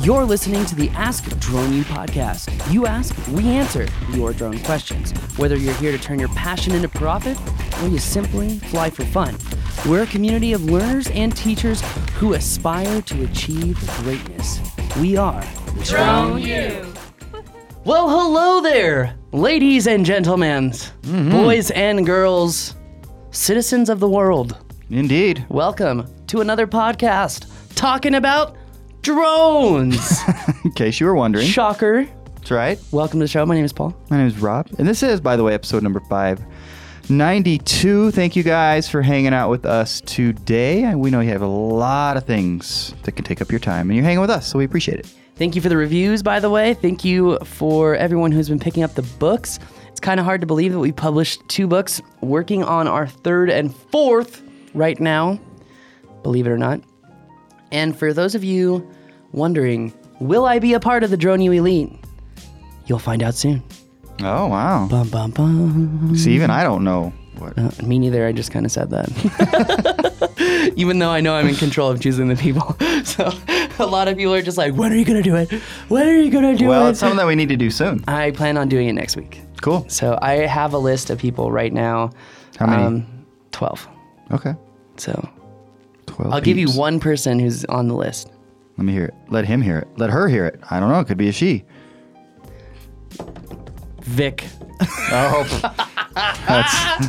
You're listening to the Ask Drone U podcast. You ask, we answer your drone questions. Whether you're here to turn your passion into profit or you simply fly for fun, we're a community of learners and teachers who aspire to achieve greatness. We are Drone U. Well, hello there, ladies and gentlemen, boys and girls, citizens of the world. Indeed. Welcome to another podcast talking about drones. In case you were wondering. Shocker. That's right. Welcome to the show. My name is Paul. My name is Rob. And this is, by the way, episode number 592. Thank you guys for hanging out with us today. We know you have a lot of things that can take up your time, and you're hanging with us, so we appreciate it. Thank you for the reviews, by the way. Thank you for everyone who's been picking up the books. It's kind of hard to believe that we published 2 books, working on our 3rd and 4th right now, believe it or not. And for those of you wondering, will I be a part of the Drone U Elite? You'll find out soon. Oh, wow. Bum, bum, bum. See, even I don't know what. Me neither. I just kind of said that. Even though I know I'm in control of choosing the people. So a lot of people are just like, when are you going to do it? When are you going to do it? Well, it's something that we need to do soon. I plan on doing it next week. Cool. So I have a list of people right now. How many? 12. Okay. So 12 I'll give you peeps. one person who's on the list. Let me hear it. Let him hear it. Let her hear it. I don't know. It could be a she. Vic. Oh. That's...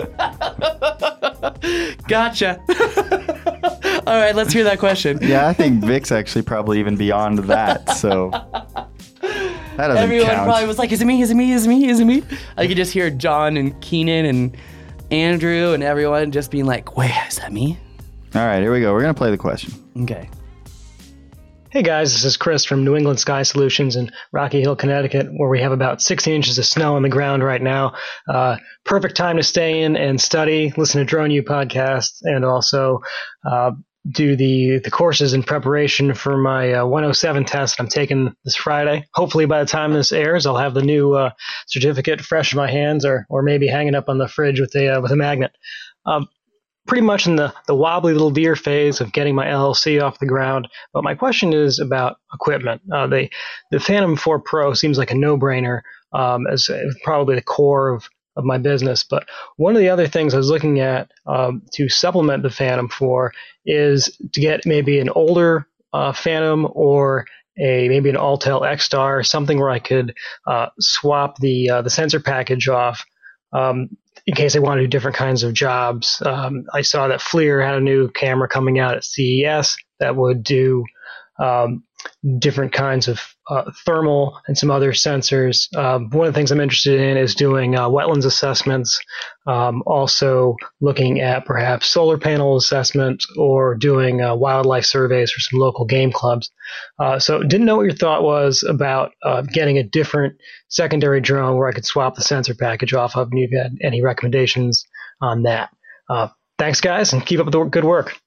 Gotcha. All right, let's hear that question. Yeah, I think Vic's actually probably even beyond that, so... That doesn't Everyone count. probably was like, is it me? Is it me? Is it me? Is it me? I could just hear John and Keenan and Andrew and everyone just being like, wait, is that me? All right, here we go. We're going to play the question. Okay. Hey guys, this is Chris from New England Sky Solutions in Rocky Hill, Connecticut, where we have about 16 inches of snow on the ground right now. Perfect time to stay in and study, listen to Drone U podcast, and also do the courses in preparation for my 107 test I'm taking this Friday. Hopefully by the time this airs, I'll have the new certificate fresh in my hands, or maybe hanging up on the fridge with a magnet. Pretty much in the wobbly little deer phase of getting my LLC off the ground. But my question is about equipment. The Phantom 4 Pro seems like a no-brainer as probably the core of my business. But one of the other things I was looking at to supplement the Phantom 4 is to get maybe an older Phantom or maybe an Autel X-Star, something where I could swap the sensor package off. In case I want to do different kinds of jobs. I saw that FLIR had a new camera coming out at CES that would do different kinds of thermal and some other sensors. One of the things I'm interested in is doing wetlands assessments, also looking at perhaps solar panel assessment or doing wildlife surveys for some local game clubs. So didn't know what your thought was about getting a different secondary drone where I could swap the sensor package off of, and if you had any recommendations on that. Thanks, guys, and keep up the good work.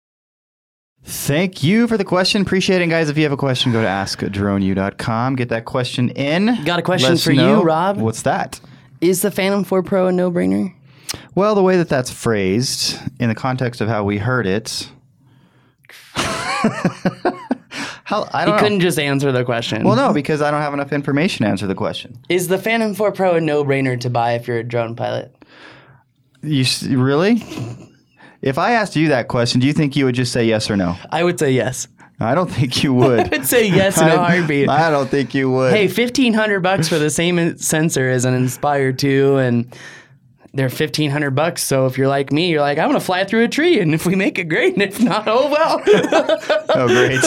Thank you for the question. Appreciate it, guys. If you have a question, go to askdroneu.com. Get that question in. Got a question Let us for know. you, Rob. What's that? Is the Phantom 4 Pro a no-brainer? Well, the way that that's phrased, in the context of how we heard it... I don't know. Couldn't just answer the question. Well, no, because I don't have enough information to answer the question. Is the Phantom 4 Pro a no-brainer to buy if you're a drone pilot? Really? If I asked you that question, do you think you would just say yes or no? I would say yes. I don't think you would. I would say yes in a heartbeat. I don't think you would. Hey, $1,500 for the same sensor as an Inspire 2, and they're $1,500. So if you're like me, you're like, I want to fly through a tree, and if we make it, great, and if not, oh well. Oh, great.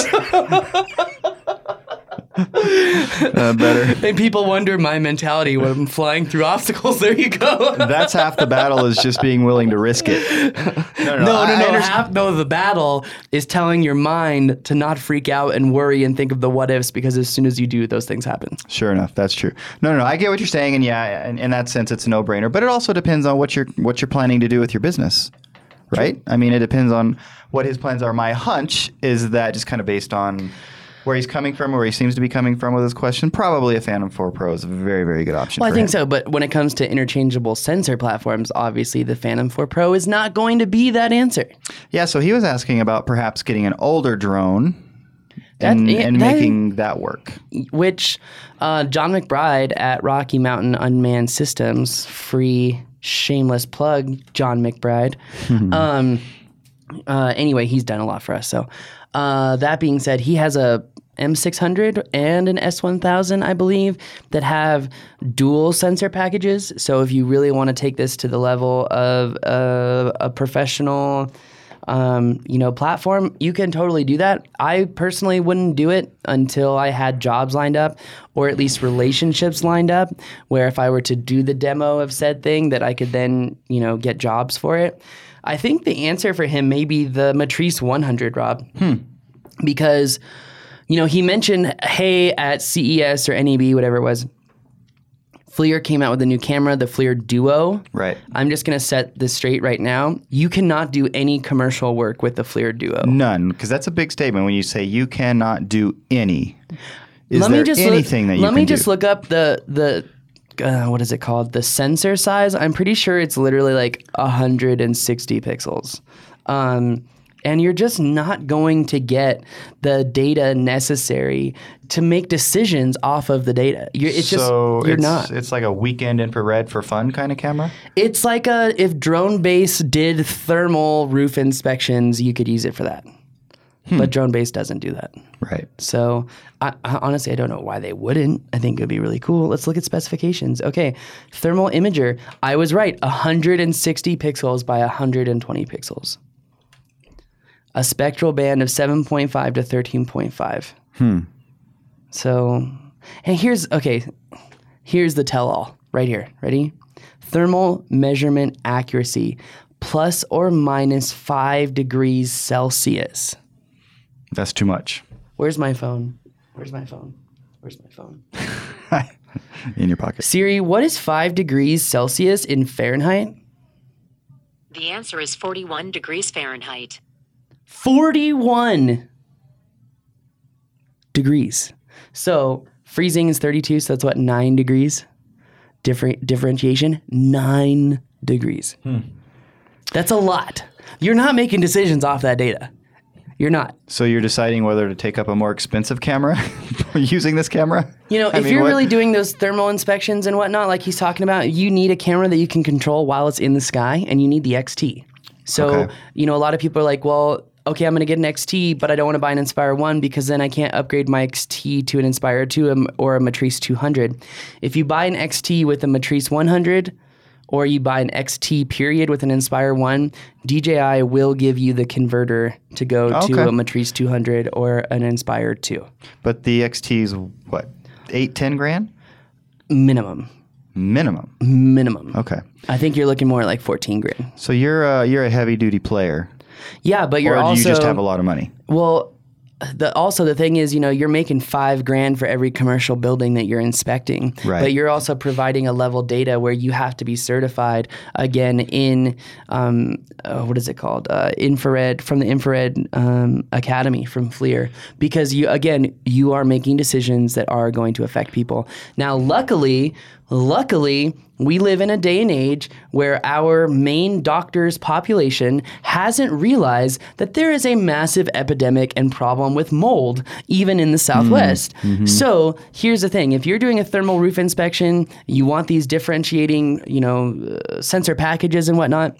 Better. And people wonder my mentality when I'm flying through obstacles. There you go. That's half the battle, is just being willing to risk it. No. The battle is telling your mind to not freak out and worry and think of the what ifs, because as soon as you do, those things happen. Sure enough, that's true. No, I get what you're saying, and yeah, in that sense, it's a no-brainer. But it also depends on what you're planning to do with your business, right? True. I mean, it depends on what his plans are. My hunch is that, just kind of based on where he's coming from, where he seems to be coming from with his question, probably a Phantom 4 Pro is a very, very good option. Well, I think so. But when it comes to interchangeable sensor platforms, obviously the Phantom 4 Pro is not going to be that answer. Yeah, so he was asking about perhaps getting an older drone and that- making that work. which John McBride at Rocky Mountain Unmanned Systems, free shameless plug, John McBride. Anyway, he's done a lot for us. So that being said, he has a M600 and an S1000, I believe, that have dual sensor packages. So if you really want to take this to the level of a professional platform, you can totally do that. I personally wouldn't do it until I had jobs lined up, or at least relationships lined up, where if I were to do the demo of said thing, that I could then, get jobs for it. I think the answer for him may be the Matrice 100, Rob. Because, he mentioned, hey, at CES or NAB, whatever it was, FLIR came out with a new camera, the FLIR Duo. Right. I'm just going to set this straight right now. You cannot do any commercial work with the FLIR Duo. None, because that's a big statement when you say you cannot do any. Is Let there me just anything that you Let can me do? just look up the what is it called? The sensor size. I'm pretty sure it's literally like 160 pixels. And you're just not going to get the data necessary to make decisions off of the data. You're not. It's like a weekend infrared for fun kind of camera? It's like if Drone Base did thermal roof inspections, you could use it for that. But Drone Base doesn't do that. Right. So I honestly, I don't know why they wouldn't. I think it would be really cool. Let's look at specifications. Okay, thermal imager. I was right, 160 pixels by 120 pixels. A spectral band of 7.5 to 13.5. So, and here's the tell-all right here. Ready? Thermal measurement accuracy, plus or minus 5 degrees Celsius. That's too much. Where's my phone? Where's my phone? In your pocket. Siri, what is 5 degrees Celsius in Fahrenheit? The answer is 41 degrees Fahrenheit. 41 degrees. So freezing is 32, so that's what, 9 degrees? Differentiation, 9 degrees. That's a lot. You're not making decisions off that data. You're not. So you're deciding whether to take up a more expensive camera using this camera? If you're really doing those thermal inspections and whatnot, like he's talking about, you need a camera that you can control while it's in the sky, and you need the XT. So, Okay. a lot of people are like, well, okay, I'm going to get an XT, but I don't want to buy an Inspire 1 because then I can't upgrade my XT to an Inspire 2 or a Matrice 200. If you buy an XT with a Matrice 100, or you buy an XT period with an Inspire 1, DJI will give you the converter to go to a Matrice 200 or an Inspire 2. But the XT's what, 8-10 grand? Minimum. Okay. I think you're looking more like 14 grand. So you're a heavy duty player. Yeah, but you're Or do also... you just have a lot of money? Well, the thing is, you're making $5 grand for every commercial building that you're inspecting. Right. But you're also providing a level data where you have to be certified again in what is it called? Infrared, from the Infrared Academy from FLIR, because you are making decisions that are going to affect people. Now, luckily, we live in a day and age where our main doctor's population hasn't realized that there is a massive epidemic and problem with mold, even in the Southwest. So here's the thing. If you're doing a thermal roof inspection, you want these differentiating, sensor packages and whatnot.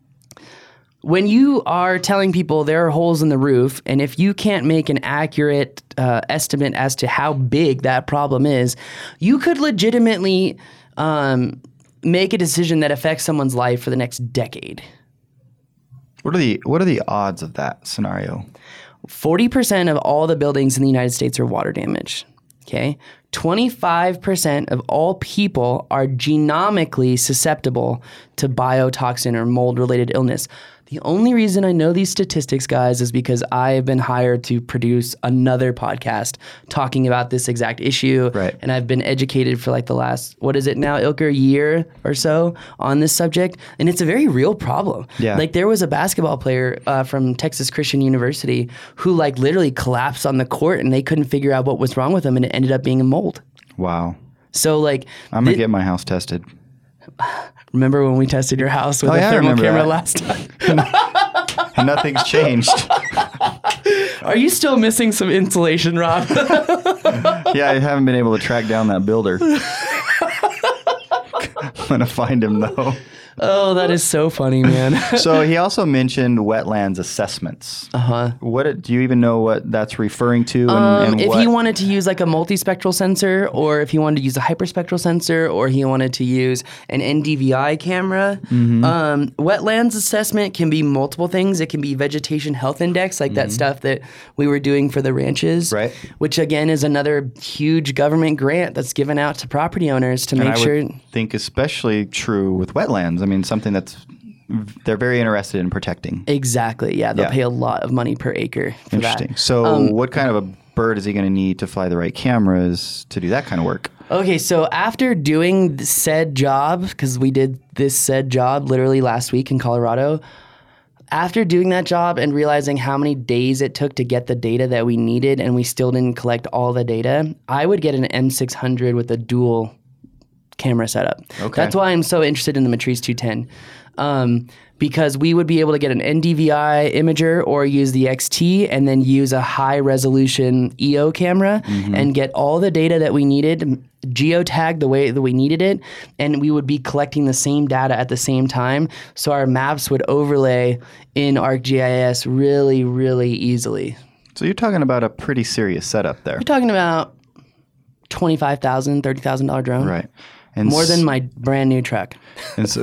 When you are telling people there are holes in the roof, and if you can't make an accurate estimate as to how big that problem is, you could legitimately make a decision that affects someone's life for the next decade. What are the odds of that scenario? 40% of all the buildings in the United States are water damaged. Okay? 25% of all people are genomically susceptible to biotoxin or mold-related illness. The only reason I know these statistics, guys, is because I have been hired to produce another podcast talking about this exact issue. Right. And I've been educated for like the last, what is it now, Ilker, year or so on this subject. And it's a very real problem. Yeah. Like there was a basketball player from Texas Christian University who like literally collapsed on the court and they couldn't figure out what was wrong with him, and it ended up being a mold. Wow. So like, I'm going to get my house tested. remember when we tested your house with a I thermal remember camera that. last time? And nothing's changed. Are you still missing some insulation, Rob? Yeah, I haven't been able to track down that builder. I'm going to find him, though. Oh, that is so funny, man. So he also mentioned wetlands assessments. Uh-huh. Do you even know what that's referring to? And If what? he wanted to use like a multispectral sensor, or if he wanted to use a hyperspectral sensor, or he wanted to use an NDVI camera, wetlands assessment can be multiple things. It can be vegetation health index, like that stuff that we were doing for the ranches, Right. which again is another huge government grant that's given out to property owners to And make I sure. would think especially true with wetlands. I mean, something that's they're very interested in protecting. Exactly. Yeah, they'll Yeah. pay a lot of money per acre for Interesting. that. So what kind of a bird is he going to need to fly the right cameras to do that kind of work? Okay, so after doing said job, because we did this said job literally last week in Colorado, after doing that job and realizing how many days it took to get the data that we needed and we still didn't collect all the data, I would get an M600 with a dual camera setup. Okay. That's why I'm so interested in the Matrice 210. Because we would be able to get an NDVI imager or use the XT and then use a high resolution EO camera and get all the data that we needed, geotagged the way that we needed it, and we would be collecting the same data at the same time. So our maps would overlay in ArcGIS really, really easily. So you're talking about a pretty serious setup there. We're talking about $25,000, $30,000 drone. Right. And More than my brand new truck. And so,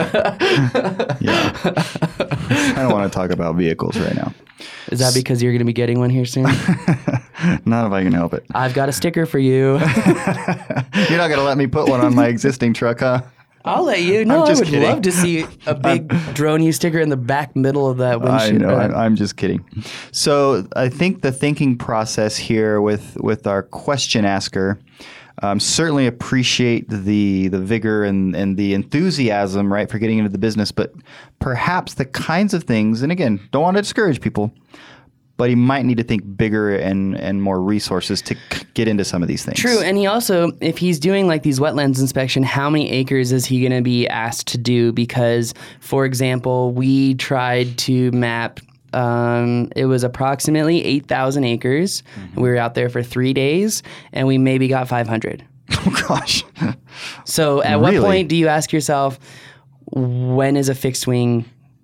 yeah. I don't want to talk about vehicles right now. Is that because you're going to be getting one here soon? Not if I can help it. I've got a sticker for you. You're not going to let me put one on my existing truck, huh? I'll let you. No, I just would kidding. love to see a big drone you sticker in the back middle of that I windshield. know. I'm just kidding. So I think the thinking process here with our question asker, certainly appreciate the vigor and the enthusiasm, right, for getting into the business, but perhaps the kinds of things, and again, don't want to discourage people, but he might need to think bigger and more resources to get into some of these things. True, and he also, if he's doing like these wetlands inspection, how many acres is he going to be asked to do? Because, for example, we tried to map. It was approximately 8,000 acres. We were out there for 3 days, and we maybe got 500. Oh, gosh. So at what Really? point do you ask yourself, when is a fixed wing,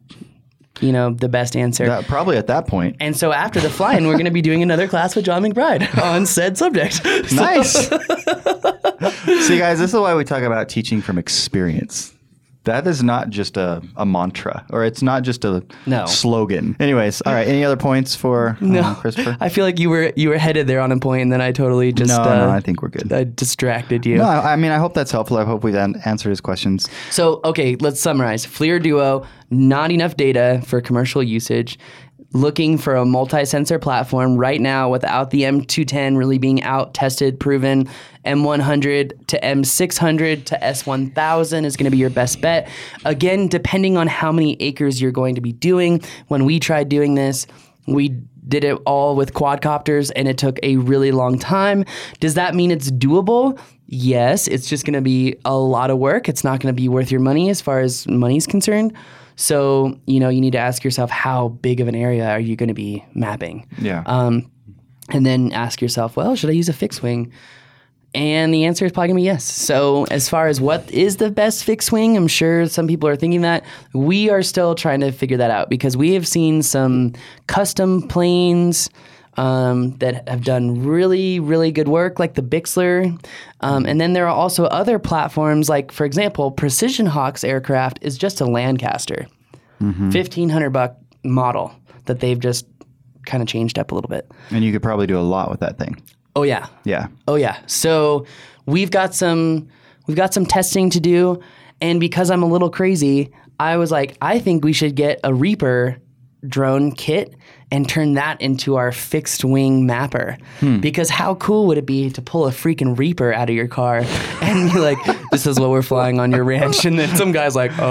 the best answer? Probably at that point. And so after the fly-in, we're going to be doing another class with John McBride on said subject. Nice. See, guys, this is why we talk about teaching from experience. That is not just a mantra, or it's not just a slogan. Anyways, all right. Any other points for Christopher? I feel like you were headed there on a point, and then I totally just No, I think we're good. I distracted you. No, I mean, I hope that's helpful. I hope we've answered his questions. So, okay, let's summarize. FLIR Duo, not enough data for commercial usage. Looking for a multi-sensor platform right now without the M210 really being out, tested, proven. M100 to M600 to S1000 is going to be your best bet. Again, depending on how many acres you're going to be doing. When we tried doing this, we did it all with quadcopters and it took a really long time. Does that mean it's doable? Yes, it's just going to be a lot of work. It's not going to be worth your money as far as money's concerned. So, you need to ask yourself, how big of an area are you going to be mapping? Yeah. And then ask yourself, well, should I use a fixed wing? And the answer is probably going to be yes. So as far as what is the best fixed wing, I'm sure some people are thinking that. We are still trying to figure that out because we have seen some custom planes that have done really, really good work, like the Bixler. And then there are also other platforms, like, for example, Precision Hawks aircraft is just a Lancaster, $1,500 model that they've just kind of changed up a little bit. And you could probably do a lot with that thing. Oh, yeah. Yeah. Oh, yeah. So we've got some testing to do. And because I'm a little crazy, I was like, I think we should get a Reaper drone kit and turn that into our fixed wing mapper. Because how cool would it be to pull a freaking Reaper out of your car and be like, this is what we're flying on your ranch. And then some guy's like,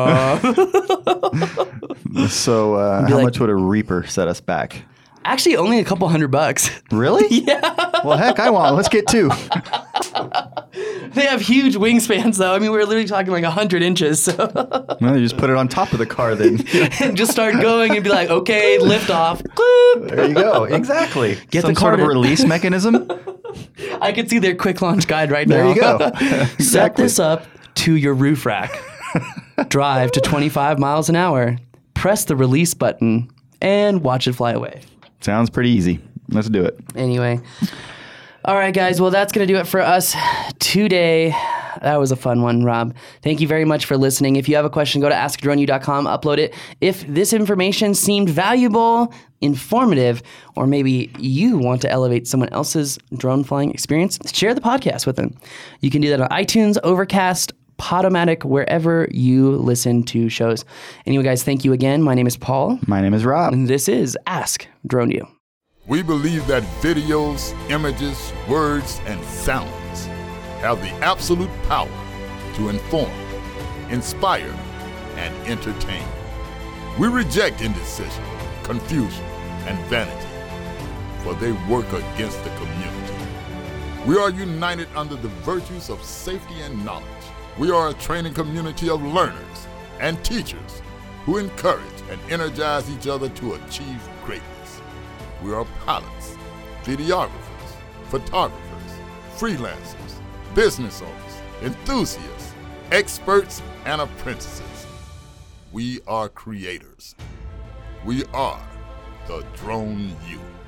So how like- much would a Reaper set us back? Actually, only a couple $100. Really? Yeah. Well, heck, I want. Let's get two. They have huge wingspans, though. I mean, we're literally talking like 100 inches. So. Well, you just put it on top of the car then. And just start going and be like, okay, lift off. There you go. Exactly. Get Some the sort of cart- release mechanism. I can see their quick launch guide right There now. you go. Set Exactly. this up to your roof rack. Drive to 25 miles an hour. Press the release button and watch it fly away. Sounds pretty easy. Let's do it. Anyway. All right, guys. Well, that's going to do it for us today. That was a fun one, Rob. Thank you very much for listening. If you have a question, go to askdroneyou.com, upload it. If this information seemed valuable, informative, or maybe you want to elevate someone else's drone flying experience, share the podcast with them. You can do that on iTunes, Overcast, Podomatic, wherever you listen to shows. Anyway, guys, thank you again. My name is Paul, My name is Rob. and this is Ask Drone You. We believe that videos, images, words, and sounds have the absolute power to inform, inspire, and entertain. We reject indecision, confusion, and vanity, for they work against the community. We are united under the virtues of safety and knowledge. We are a training community of learners and teachers who encourage and energize each other to achieve greatness. We are pilots, videographers, photographers, freelancers, business owners, enthusiasts, experts, and apprentices. We are creators. We are the Drone U.